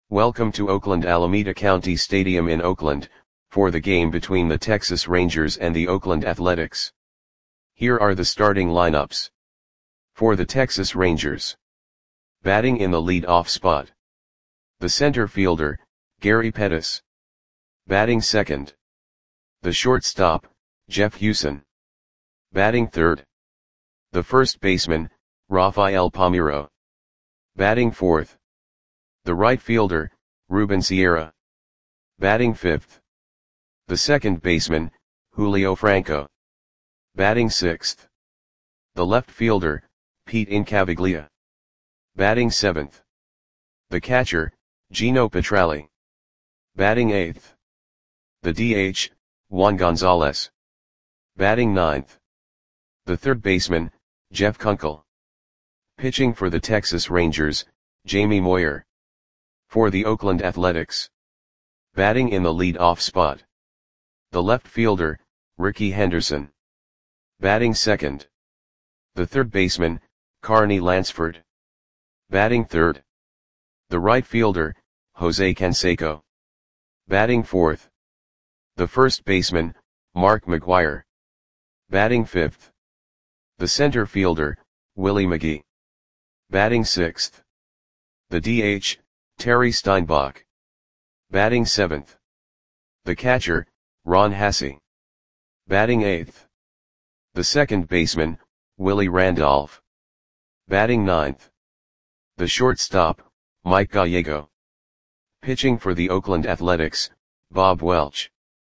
Welcome to Oakland Alameda County Stadium in Oakland, for the game between the Texas Rangers and the Oakland Athletics. Here are the starting lineups. For the Texas Rangers. Batting in the lead-off spot. The center fielder, Gary Pettis. Batting second. The shortstop, Jeff Huson. Batting third. The first baseman, Rafael Palmeiro. Batting fourth. The right fielder, Ruben Sierra. Batting fifth. The second baseman, Julio Franco. Batting sixth. The left fielder, Pete Incaviglia. Batting seventh. The catcher, Gino Petralli. Batting eighth. The DH, Juan Gonzalez. Batting ninth. The third baseman, Jeff Kunkel. Pitching for the Texas Rangers, Jamie Moyer. For the Oakland Athletics. Batting in the lead-off spot. The left fielder, Rickey Henderson. Batting second. The third baseman, Carney Lansford. Batting third. The right fielder, Jose Canseco. Batting fourth. The first baseman, Mark McGwire. Batting fifth. The center fielder, Willie McGee. Batting sixth. The DH, Terry Steinbach. Batting seventh. The catcher, Ron Hassey. Batting eighth. The second baseman, Willie Randolph. Batting ninth. The shortstop, Mike Gallego. Pitching for the Oakland Athletics, Bob Welch.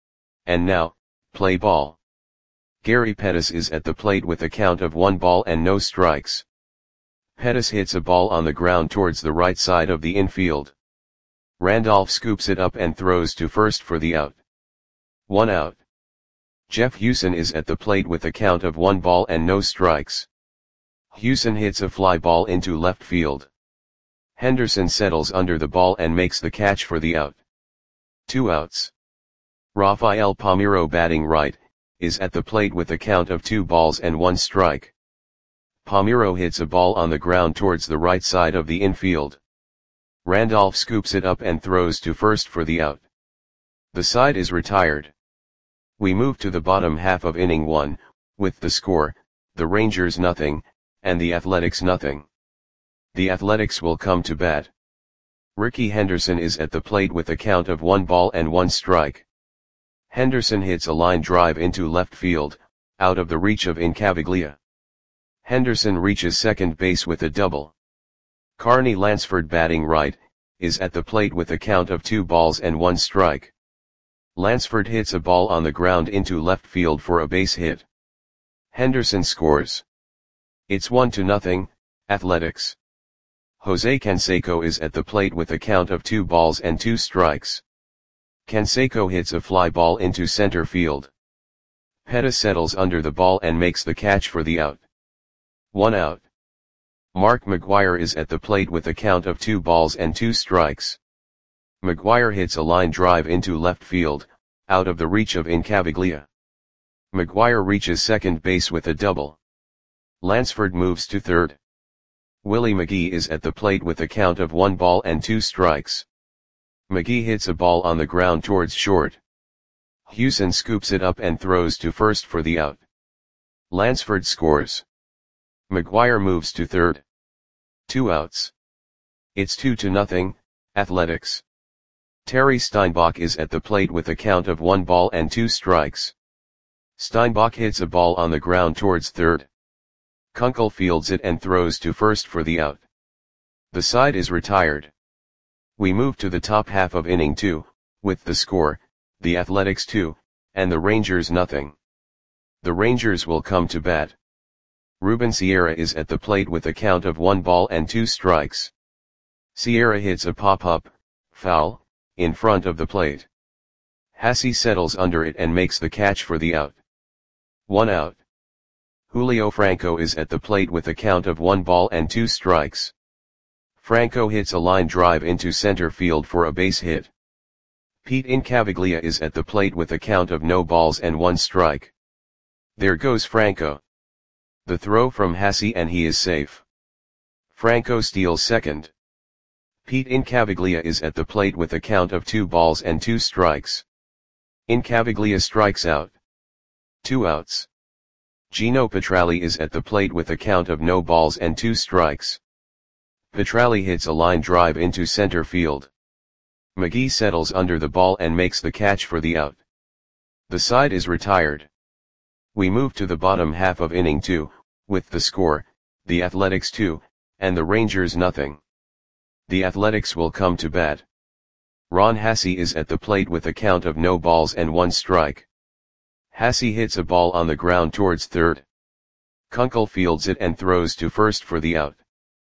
And now, play ball. Gary Pettis is at the plate with a count of 1 ball and no strikes. Pettis hits a ball on the ground towards the right side of the infield. Randolph scoops it up and throws to first for the out. 1 out. Jeff Huson is at the plate with a count of 1 ball and no strikes. Huson hits a fly ball into left field. Henderson settles under the ball and makes the catch for the out. 2 outs. Rafael Palmeiro, batting right, is at the plate with a count of 2 balls and 1 strike. Palmeiro hits a ball on the ground towards the right side of the infield. Randolph scoops it up and throws to first for the out. The side is retired. We move to the bottom half of inning 1, with the score, the Rangers 0, and the Athletics 0. The Athletics will come to bat. Rickey Henderson is at the plate with a count of 1 ball and 1 strike. Henderson hits a line drive into left field, out of the reach of Incaviglia. Henderson reaches second base with a double. Carney Lansford, batting right, is at the plate with a count of 2 balls and 1 strike. Lansford hits a ball on the ground into left field for a base hit. Henderson scores. It's 1-0, Athletics. Jose Canseco is at the plate with a count of 2 balls and 2 strikes. Canseco hits a fly ball into center field. Pettis settles under the ball and makes the catch for the out. 1 out. Mark McGwire is at the plate with a count of 2 balls and 2 strikes. McGwire hits a line drive into left field, out of the reach of Incaviglia. McGwire reaches second base with a double. Lansford moves to third. Willie McGee is at the plate with a count of 1 ball and 2 strikes. McGee hits a ball on the ground towards short. Huson scoops it up and throws to first for the out. Lansford scores. McGwire moves to third. 2 outs. It's 2-0, Athletics. Terry Steinbach is at the plate with a count of 1 ball and 2 strikes. Steinbach hits a ball on the ground towards third. Kunkel fields it and throws to first for the out. The side is retired. We move to the top half of inning 2, with the score, the Athletics 2, and the Rangers 0. The Rangers will come to bat. Ruben Sierra is at the plate with a count of 1 ball and 2 strikes. Sierra hits a pop-up, foul, in front of the plate. Hassey settles under it and makes the catch for the out. 1 out. Julio Franco is at the plate with a count of 1 ball and 2 strikes. Franco hits a line drive into center field for a base hit. Pete Incaviglia is at the plate with a count of no balls and 1 strike. There goes Franco. The throw from Hassey and he is safe. Franco steals second. Pete Incaviglia is at the plate with a count of 2 balls and 2 strikes. Incaviglia strikes out. 2 outs. Gino Petralli is at the plate with a count of no balls and 2 strikes. Petralli hits a line drive into center field. McGee settles under the ball and makes the catch for the out. The side is retired. We move to the bottom half of inning 2, with the score, the Athletics 2, and the Rangers nothing. The Athletics will come to bat. Ron Hasse is at the plate with a count of no balls and 1 strike. Hasse hits a ball on the ground towards third. Kunkel fields it and throws to first for the out.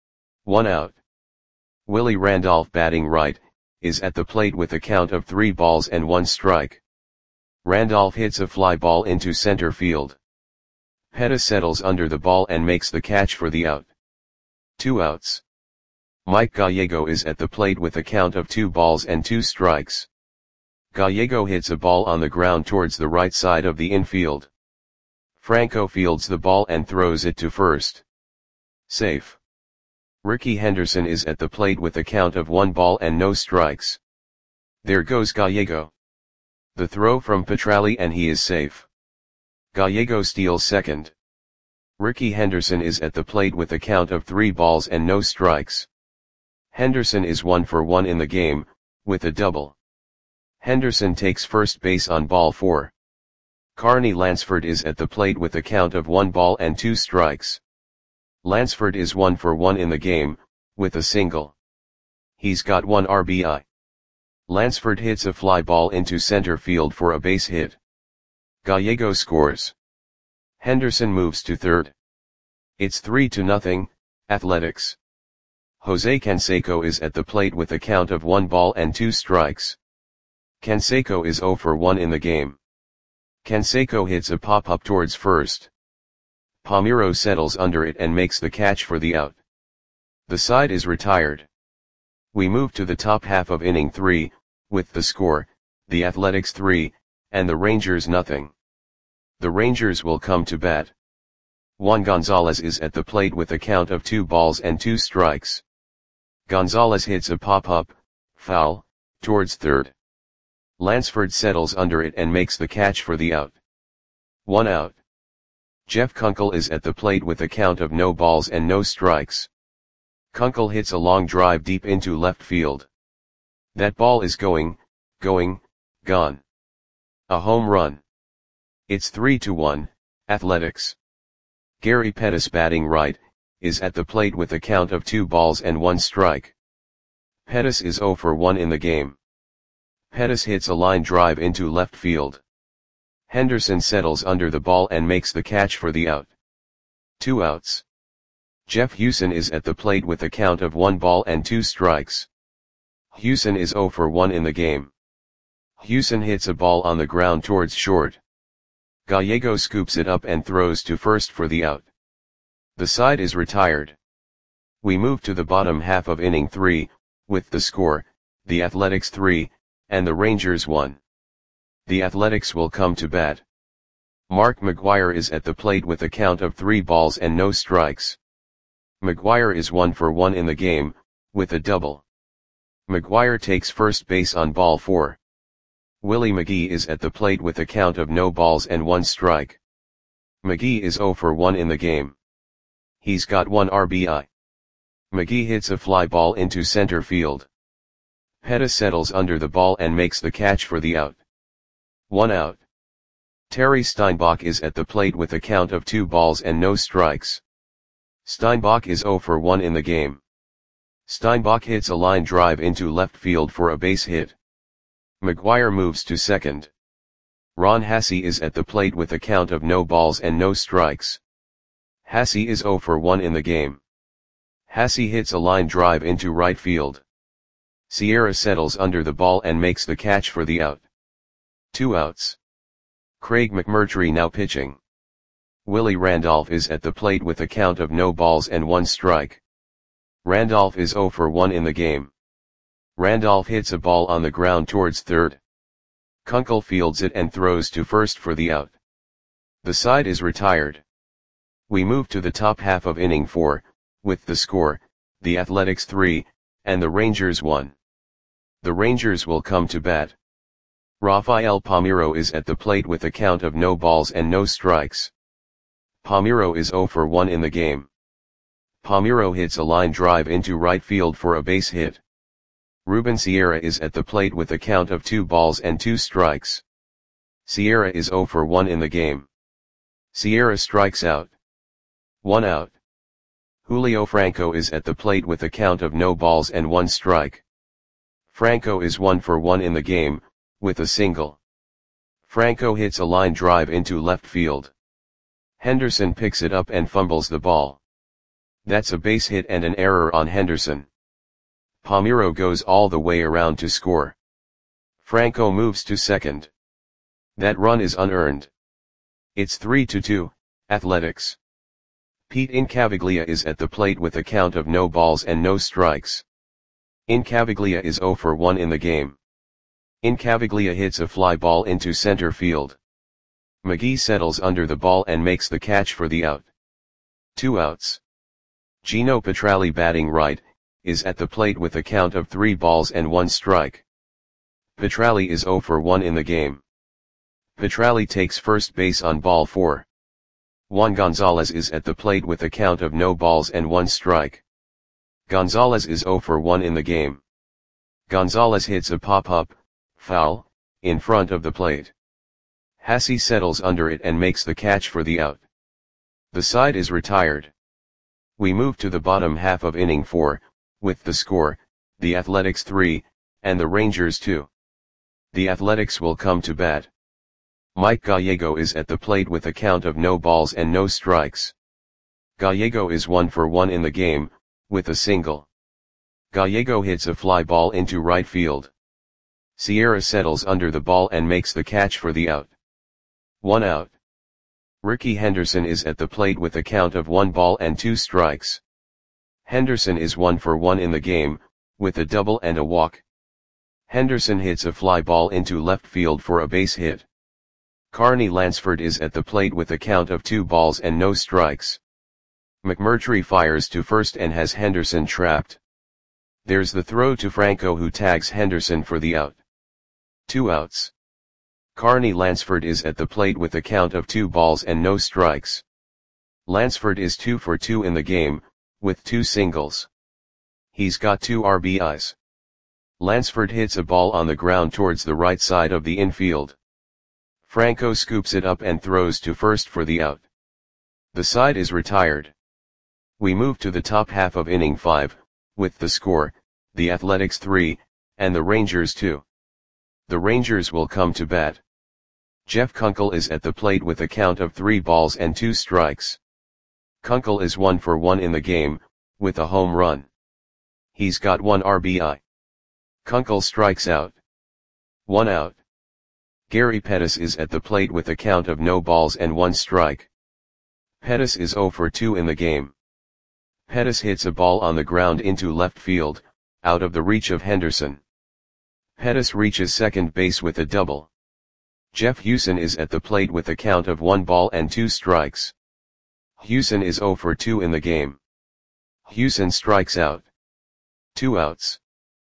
1 out. Willie Randolph, batting right, is at the plate with a count of 3 balls and 1 strike. Randolph hits a fly ball into center field. Pettis settles under the ball and makes the catch for the out. 2 outs. Mike Gallego is at the plate with a count of 2 balls and 2 strikes. Gallego hits a ball on the ground towards the right side of the infield. Franco fields the ball and throws it to first. Safe. Ricky Henderson is at the plate with a count of 1 ball and no strikes. There goes Gallego. The throw from Petralli and he is safe. Gallego steals second. Ricky Henderson is at the plate with a count of 3 balls and no strikes. Henderson is 1 for 1 in the game, with a double. Henderson takes first base on ball 4. Carney Lansford is at the plate with a count of 1 ball and 2 strikes. Lansford is 1 for 1 in the game, with a single. He's got 1 RBI. Lansford hits a fly ball into center field for a base hit. Gallego scores. Henderson moves to third. It's 3-0, Athletics. Jose Canseco is at the plate with a count of 1 ball and 2 strikes. Canseco is 0 for 1 in the game. Canseco hits a pop-up towards first. Palmeiro settles under it and makes the catch for the out. The side is retired. We move to the top half of inning 3, with the score, the Athletics 3, and the Rangers nothing. The Rangers will come to bat. Juan Gonzalez is at the plate with a count of 2 balls and 2 strikes. Gonzalez hits a pop-up, foul, towards third. Lansford settles under it and makes the catch for the out. 1 out. Jeff Kunkel is at the plate with a count of no balls and no strikes. Kunkel hits a long drive deep into left field. That ball is gone. A home run. It's 3-1, Athletics. Gary Pettis, batting right, is at the plate with a count of 2 balls and 1 strike. Pettis is 0 for 1 in the game. Pettis hits a line drive into left field. Henderson settles under the ball and makes the catch for the out. 2 outs. Jeff Hewson is at the plate with a count of 1 ball and 2 strikes. Hewson is 0 for 1 in the game. Hewson hits a ball on the ground towards short. Gallego scoops it up and throws to first for the out. The side is retired. We move to the bottom half of inning 3, with the score, the Athletics 3, and the Rangers 1. The Athletics will come to bat. Mark McGwire is at the plate with a count of 3 balls and no strikes. McGwire is 1 for 1 in the game, with a double. McGwire takes first base on ball 4. Willie McGee is at the plate with a count of no balls and 1 strike. McGee is 0 for 1 in the game. He's got 1 RBI. McGee hits a fly ball into center field. Pettis settles under the ball and makes the catch for the out. 1 out. Terry Steinbach is at the plate with a count of 2 balls and no strikes. Steinbach is 0 for 1 in the game. Steinbach hits a line drive into left field for a base hit. McGwire moves to second. Ron Hasse is at the plate with a count of no balls and no strikes. Hasse is 0 for 1 in the game. Hasse hits a line drive into right field. Sierra settles under the ball and makes the catch for the out. 2 outs. Craig McMurtry now pitching. Willie Randolph is at the plate with a count of no balls and 1 strike. Randolph is 0 for 1 in the game. Randolph hits a ball on the ground towards third. Kunkel fields it and throws to first for the out. The side is retired. We move to the top half of inning 4, with the score, the Athletics 3, and the Rangers 1. The Rangers will come to bat. Rafael Palmeiro is at the plate with a count of no balls and no strikes. Palmeiro is 0 for 1 in the game. Palmeiro hits a line drive into right field for a base hit. Ruben Sierra is at the plate with a count of 2 balls and 2 strikes. Sierra is 0 for 1 in the game. Sierra strikes out. 1 out. Julio Franco is at the plate with a count of no balls and 1 strike. Franco is 1 for 1 in the game, with a single. Franco hits a line drive into left field. Henderson picks it up and fumbles the ball. That's a base hit and an error on Henderson. Palmeiro goes all the way around to score. Franco moves to second. That run is unearned. It's 3-2, Athletics. Pete Incaviglia is at the plate with a count of no balls and no strikes. Incaviglia is 0 for 1 in the game. Incaviglia hits a fly ball into center field. McGee settles under the ball and makes the catch for the out. 2 outs. Gino Petralli, batting right, is at the plate with a count of 3 balls and 1 strike. Petralli is 0 for 1 in the game. Petralli takes first base on ball 4. Juan Gonzalez is at the plate with a count of no balls and 1 strike. Gonzalez is 0 for 1 in the game. Gonzalez hits a pop-up, foul, in front of the plate. Hasse settles under it and makes the catch for the out. The side is retired. We move to the bottom half of inning 4, with the score, the Athletics 3, and the Rangers 2. The Athletics will come to bat. Mike Gallego is at the plate with a count of no balls and no strikes. Gallego is 1 for 1 in the game, with a single. Gallego hits a fly ball into right field. Sierra settles under the ball and makes the catch for the out. 1 out. Ricky Henderson is at the plate with a count of 1 ball and 2 strikes. Henderson is 1 for 1 in the game, with a double and a walk. Henderson hits a fly ball into left field for a base hit. Carney Lansford is at the plate with a count of 2 balls and no strikes. McMurtry fires to first and has Henderson trapped. There's the throw to Franco, who tags Henderson for the out. 2 outs. Carney Lansford is at the plate with a count of 2 balls and no strikes. Lansford is 2 for 2 in the game, with 2 singles. He's got 2 RBIs. Lansford hits a ball on the ground towards the right side of the infield. Franco scoops it up and throws to first for the out. The side is retired. We move to the top half of inning 5, with the score, the Athletics 3, and the Rangers 2. The Rangers will come to bat. Jeff Kunkel is at the plate with a count of 3 balls and 2 strikes. Kunkel is 1 for 1 in the game, with a home run. He's got 1 RBI. Kunkel strikes out. 1 out. Gary Pettis is at the plate with a count of no balls and 1 strike. Pettis is 0 for 2 in the game. Pettis hits a ball on the ground into left field, out of the reach of Henderson. Pettis reaches second base with a double. Jeff Hewson is at the plate with a count of 1 ball and 2 strikes. Hewson is 0 for 2 in the game. Hewson strikes out. 2 outs.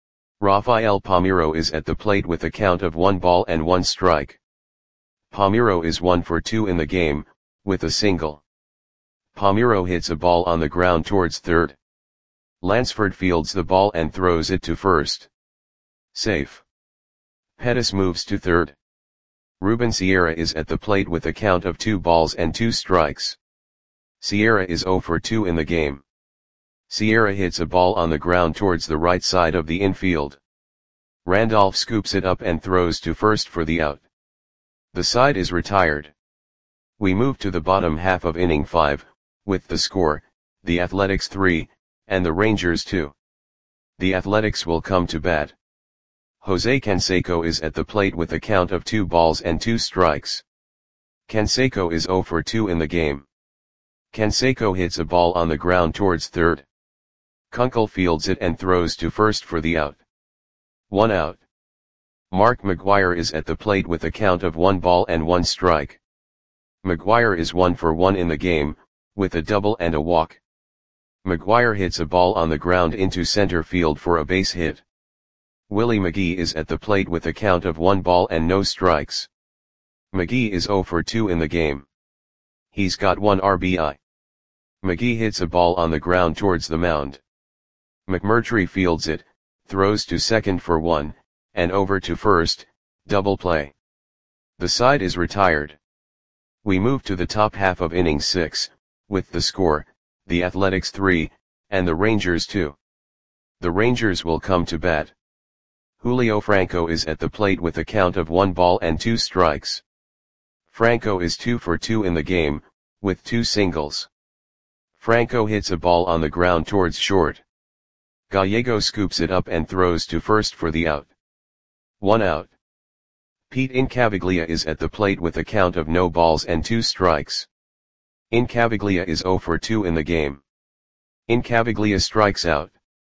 Rafael Palmeiro is at the plate with a count of 1 ball and 1 strike. Palmeiro is 1 for 2 in the game, with a single. Palmeiro hits a ball on the ground towards third. Lansford fields the ball and throws it to first. Safe. Pettis moves to third. Ruben Sierra is at the plate with a count of 2 balls and 2 strikes. Sierra is 0 for 2 in the game. Sierra hits a ball on the ground towards the right side of the infield. Randolph scoops it up and throws to first for the out. The side is retired. We move to the bottom half of inning 5, with the score, the Athletics 3, and the Rangers 2. The Athletics will come to bat. Jose Canseco is at the plate with a count of 2 balls and 2 strikes. Canseco is 0 for 2 in the game. Canseco hits a ball on the ground towards third. Kunkel fields it and throws to first for the out. 1 out. Mark McGwire is at the plate with a count of 1 ball and 1 strike. McGwire is 1 for 1 in the game, with a double and a walk. McGuire hits a ball on the ground into center field for a base hit. Willie McGee is at the plate with a count of 1 ball and no strikes. McGee is 0 for 2 in the game. He's got 1 RBI. McGee hits a ball on the ground towards the mound. McMurtry fields it, throws to second for 1, and over to first, double play. The side is retired. We move to the top half of inning 6, with the score, the Athletics 3, and the Rangers 2. The Rangers will come to bat. Julio Franco is at the plate with a count of 1 ball and 2 strikes. Franco is 2 for 2 in the game, with 2 singles. Franco hits a ball on the ground towards short. Gallego scoops it up and throws to first for the out. 1 out. Pete Incaviglia is at the plate with a count of no balls and 2 strikes. Incaviglia is 0 for 2 in the game. Incaviglia strikes out.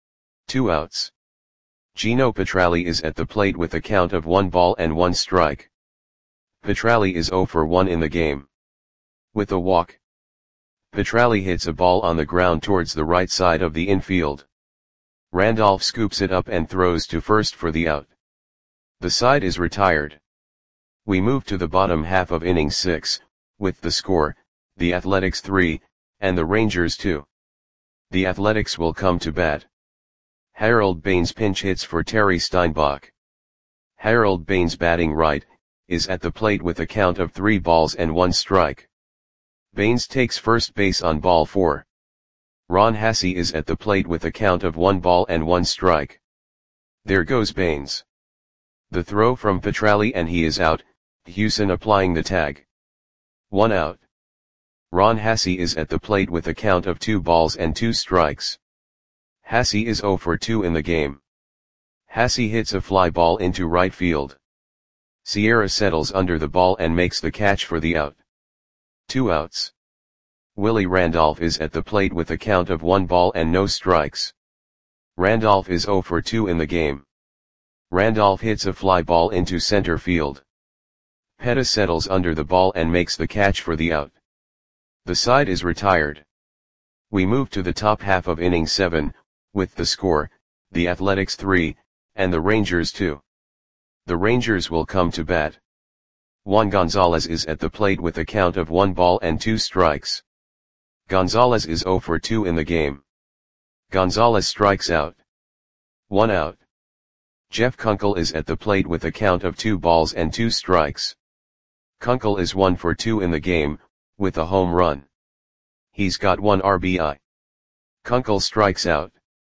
2 outs. Gino Petralli is at the plate with a count of 1 ball and 1 strike. Petralli is 0 for 1 in the game. With a walk. Petralli hits a ball on the ground towards the right side of the infield. Randolph scoops it up and throws to first for the out. The side is retired. We move to the bottom half of inning 6, with the score, the Athletics 3, and the Rangers 2. The Athletics will come to bat. Harold Baines pinch hits for Terry Steinbach. Harold Baines, batting right, is at the plate with a count of 3 balls and 1 strike. Baines takes first base on ball 4. Ron Hasse is at the plate with a count of 1 ball and 1 strike. There goes Baines. The throw from Petralli and he is out, Hewson applying the tag. 1 out. Ron Hasse is at the plate with a count of 2 balls and 2 strikes. Hasse is 0 for 2 in the game. Hasse hits a fly ball into right field. Sierra settles under the ball and makes the catch for the out. 2 outs. Willie Randolph is at the plate with a count of 1 ball and no strikes. Randolph is 0 for 2 in the game. Randolph hits a fly ball into center field. Pettis settles under the ball and makes the catch for the out. The side is retired. We move to the top half of inning 7, with the score, the Athletics 3, and the Rangers 2. The Rangers will come to bat. Juan Gonzalez is at the plate with a count of 1 ball and 2 strikes. Gonzalez is 0 for 2 in the game. Gonzalez strikes out. 1 out. Jeff Kunkel is at the plate with a count of 2 balls and 2 strikes. Kunkel is 1 for 2 in the game, with a home run. He's got 1 RBI. Kunkel strikes out.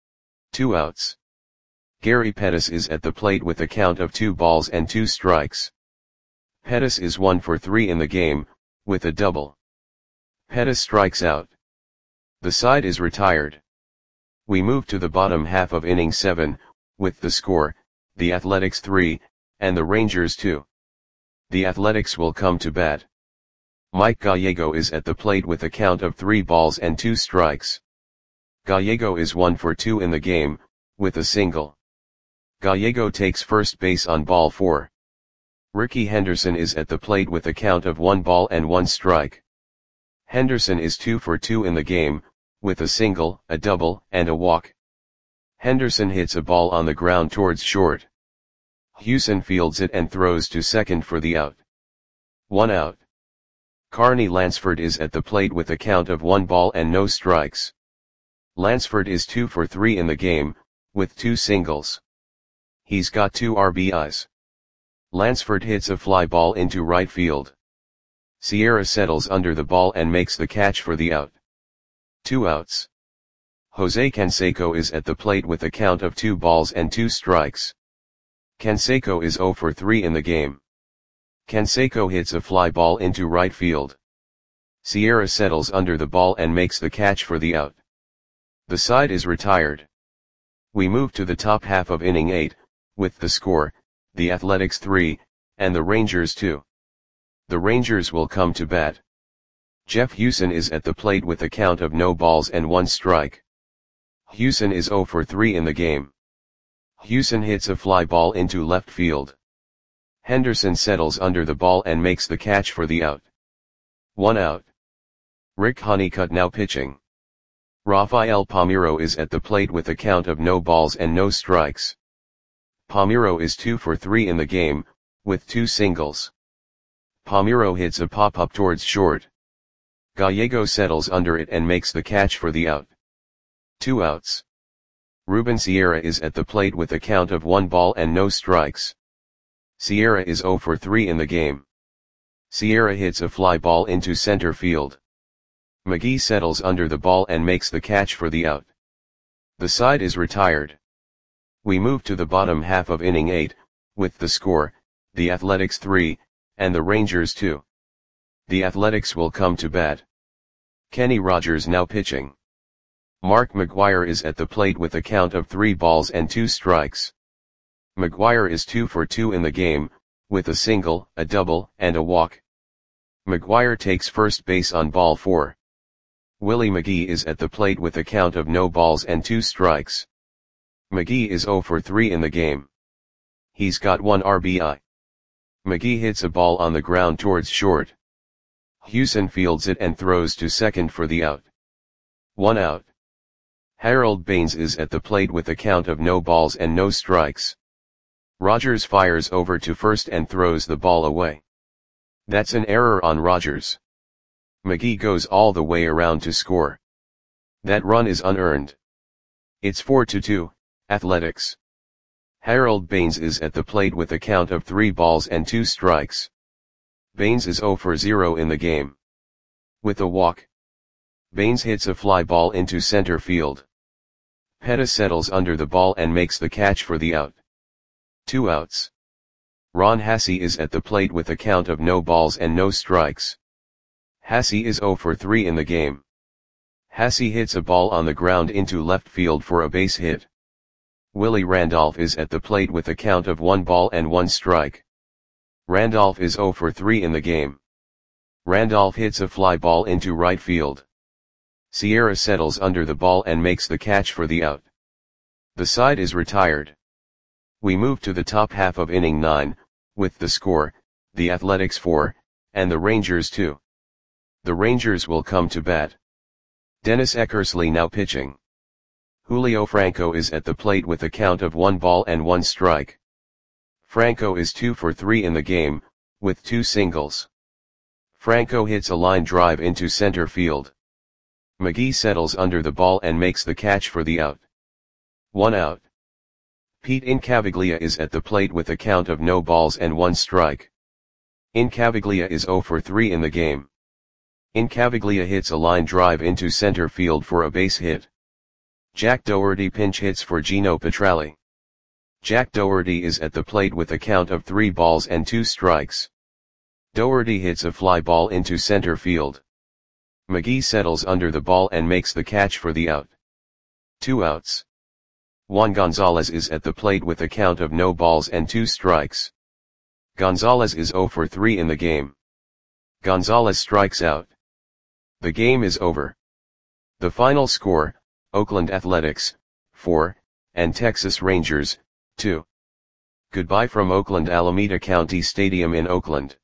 2 outs. Gary Pettis is at the plate with a count of 2 balls and 2 strikes. Pettis is 1 for 3 in the game, with a double. Pettis strikes out. The side is retired. We move to the bottom half of inning 7, with the score, the Athletics 3, and the Rangers 2. The Athletics will come to bat. Mike Gallego is at the plate with a count of 3 balls and 2 strikes. Gallego is 1 for 2 in the game, with a single. Gallego takes first base on ball 4. Ricky Henderson is at the plate with a count of 1 ball and 1 strike. Henderson is 2 for 2 in the game, with a single, a double, and a walk. Henderson hits a ball on the ground towards short. Hewson fields it and throws to second for the out. 1 out. Carney Lansford is at the plate with a count of 1 ball and no strikes. Lansford is 2 for 3 in the game, with 2 singles. He's got 2 RBIs. Lansford hits a fly ball into right field. Sierra settles under the ball and makes the catch for the out. 2 outs. Jose Canseco is at the plate with a count of 2 balls and 2 strikes. Canseco is 0 for 3 in the game. Canseco hits a fly ball into right field. Sierra settles under the ball and makes the catch for the out. The side is retired. We move to the top half of inning 8, with the score, the Athletics 3, and the Rangers 2. The Rangers will come to bat. Jeff Hewson is at the plate with a count of no balls and 1 strike. Hewson is 0 for 3 in the game. Hewson hits a fly ball into left field. Henderson settles under the ball and makes the catch for the out. 1 out. Rick Honeycutt now pitching. Rafael Palmeiro is at the plate with a count of no balls and no strikes. Palmeiro is 2 for 3 in the game, with 2 singles. Palmeiro hits a pop-up towards short. Gallego settles under it and makes the catch for the out. 2 outs. Ruben Sierra is at the plate with a count of 1 ball and no strikes. Sierra is 0 for 3 in the game. Sierra hits a fly ball into center field. McGee settles under the ball and makes the catch for the out. The side is retired. We move to the bottom half of inning 8, with the score, the Athletics 3, and the Rangers 2. The Athletics will come to bat. Kenny Rogers now pitching. Mark McGwire is at the plate with a count of 3 balls and 2 strikes. McGwire is 2 for 2 in the game, with a single, a double, and a walk. McGwire takes first base on ball 4. Willie McGee is at the plate with a count of no balls and 2 strikes. McGee is 0 for 3 in the game. He's got 1 RBI. McGee hits a ball on the ground towards short. Hewson fields it and throws to second for the out. 1 out. Harold Baines is at the plate with a count of no balls and no strikes. Rogers fires over to first and throws the ball away. That's an error on Rogers. McGee goes all the way around to score. That run is unearned. It's 4-2, Athletics. Harold Baines is at the plate with a count of 3 balls and 2 strikes. Baines is 0 for 0 in the game. With a walk. Baines hits a fly ball into center field. Peta settles under the ball and makes the catch for the out. 2 outs. Ron Hassey is at the plate with a count of no balls and no strikes. Hassey is 0 for 3 in the game. Hassey hits a ball on the ground into left field for a base hit. Willie Randolph is at the plate with a count of 1 ball and 1 strike. Randolph is 0 for 3 in the game. Randolph hits a fly ball into right field. Sierra settles under the ball and makes the catch for the out. The side is retired. We move to the top half of inning 9, with the score, the Athletics 4, and the Rangers 2. The Rangers will come to bat. Dennis Eckersley now pitching. Julio Franco is at the plate with a count of 1 ball and 1 strike. Franco is 2 for 3 in the game, with 2 singles. Franco hits a line drive into center field. McGee settles under the ball and makes the catch for the out. 1 out. Pete Incaviglia is at the plate with a count of no balls and 1 strike. Incaviglia is 0 for 3 in the game. Incaviglia hits a line drive into center field for a base hit. Jack Dougherty pinch hits for Gino Petralli. Jack Dougherty is at the plate with a count of 3 balls and 2 strikes. Dougherty hits a fly ball into center field. McGee settles under the ball and makes the catch for the out. 2 outs. Juan Gonzalez is at the plate with a count of no balls and 2 strikes. Gonzalez is 0 for 3 in the game. Gonzalez strikes out. The game is over. The final score, Oakland Athletics, 4, and Texas Rangers, 2. Goodbye from Oakland Alameda County Stadium in Oakland.